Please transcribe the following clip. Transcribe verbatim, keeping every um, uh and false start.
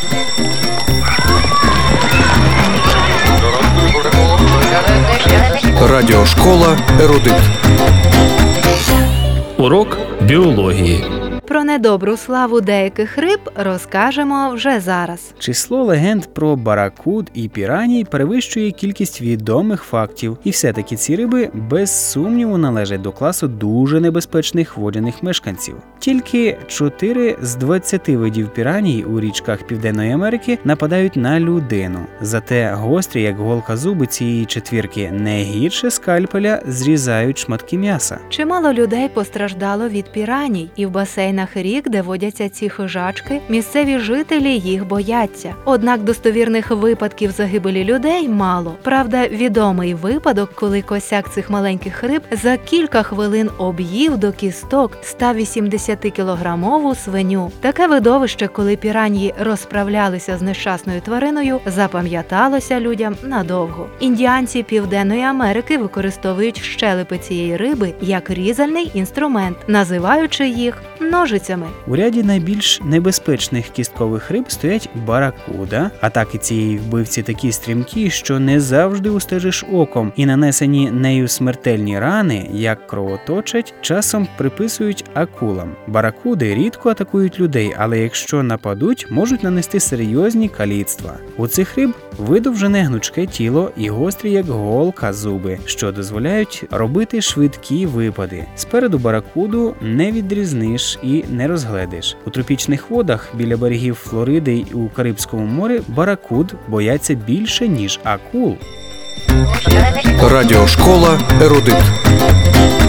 Радіошкола «Ерудит». Урок біології. Про недобру славу деяких риб розкажемо вже зараз. Число легенд про баракуд і піраній перевищує кількість відомих фактів. І все-таки ці риби без сумніву належать до класу дуже небезпечних водяних мешканців. Тільки чотири з двадцяти видів піраній у річках Південної Америки нападають на людину. Зате гострі, як голка, зуби цієї четвірки не гірше скальпеля зрізають шматки м'яса. Чимало людей постраждало від піраній, і в басейнах рік, де водяться ці хижачки, місцеві жителі їх бояться. Однак достовірних випадків загибелі людей мало. Правда, відомий випадок, коли косяк цих маленьких риб за кілька хвилин об'їв до кісток сто вісімдесятикілограмову свиню. Таке видовище, коли піраньї розправлялися з нещасною твариною, запам'яталося людям надовго. Індіанці Південної Америки використовують щелепи цієї риби як різальний інструмент, називаючи їх ножицями. У ряді найбільш небезпечних кісткових риб стоять баракуда. Атаки цієї вбивці такі стрімкі, що не завжди устежиш оком, і нанесені нею смертельні рани, як кровоточать, часом приписують акулам. Баракуди рідко атакують людей, але якщо нападуть, можуть нанести серйозні каліцтва. У цих риб видовжене гнучке тіло і гострі, як голка, зуби, що дозволяють робити швидкі випади. Спереду баракуду не відрізниш і не розгледиш. У тропічних водах біля берегів Флориди й у Карибському морі баракуд бояться більше, ніж акул. Радіошкола «Ерудит».